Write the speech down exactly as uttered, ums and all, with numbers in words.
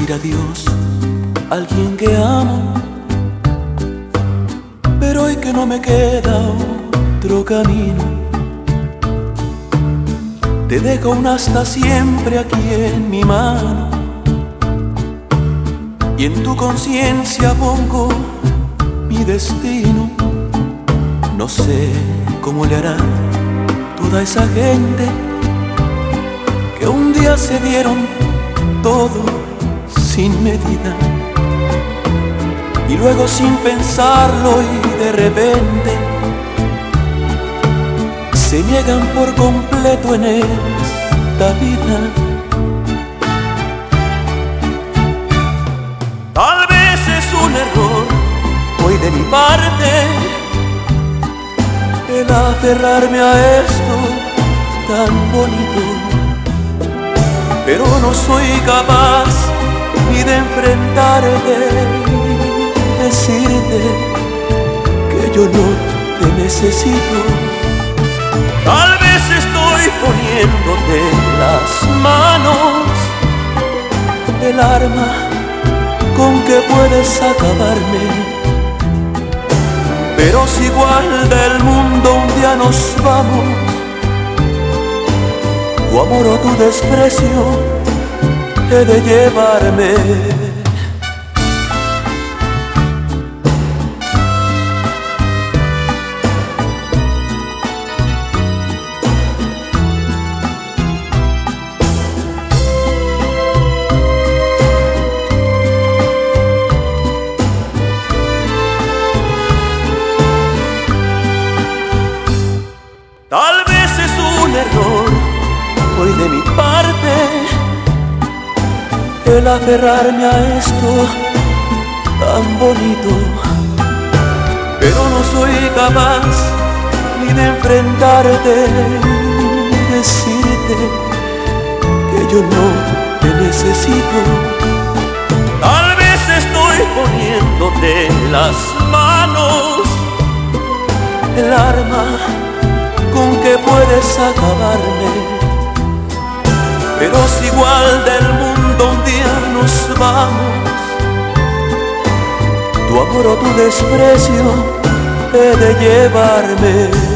decir adiós a alguien que amo, pero hoy que no me queda otro camino, te dejo un hasta siempre aquí en mi mano, y en tu conciencia pongo mi destino. No sé cómo le hará toda esa gente que un día se dieron todo sin medida, y luego sin pensarlo y de repente se niegan por completo en esta vida. Tal vez es un error hoy de mi parte el aferrarme a esto tan bonito, pero no soy capaz ni de enfrentarte y decirte que yo no te necesito. Tal vez estoy poniéndote en las manos el arma con que puedes acabarme, pero si igual del mundo un día nos vamos, tu amor o tu desprecio he de llevarme. Tal vez es un error hoy de mi parte el aferrarme a esto tan bonito, pero no soy capaz ni de enfrentarte y decirte que yo no te necesito. Tal vez estoy poniéndote en las manos el arma con que puedes acabarme, pero si igual del mundo un día nos vamos, tu amor o tu desprecio he de llevarme.